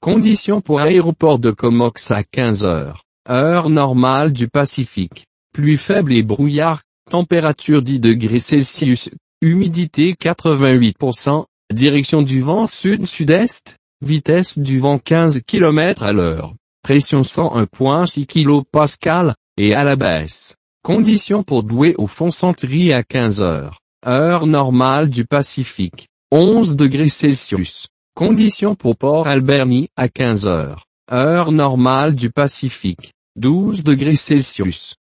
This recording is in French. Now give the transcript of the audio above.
Conditions pour aéroport de Comox à 15 heures. Heure normale du Pacifique. Pluie faible et brouillard. Température 10 degrés Celsius. Humidité 88%. Direction du vent sud-sud-est. Vitesse du vent 15 km à l'heure. Pression 101,6 kPa, et à la baisse. Conditions pour Douai au Fond-Centerie à 15 heures. Heure normale du Pacifique. 11 degrés Celsius. Conditions pour Port Alberni à 15 heures. Heure normale du Pacifique. 12 degrés Celsius.